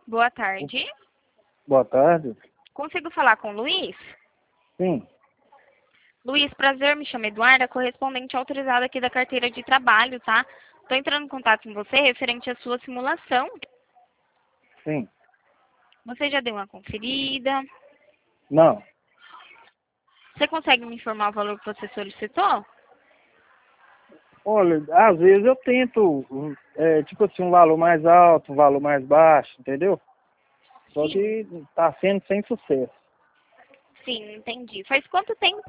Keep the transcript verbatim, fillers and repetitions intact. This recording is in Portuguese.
Boa tarde. Boa tarde. Consigo falar com o Luiz? Sim. Luiz, prazer, me chamo Eduarda, correspondente autorizada aqui da carteira de trabalho, tá? Tô entrando em contato com você referente à sua simulação. Sim. Você já deu uma conferida? Não. Você consegue me informar o valor que você solicitou? Olha, às vezes eu tento, é, tipo assim, um valor mais alto, um valor mais baixo, entendeu? Só Sim. que tá sendo sem sucesso. Sim, entendi. Faz quanto tempo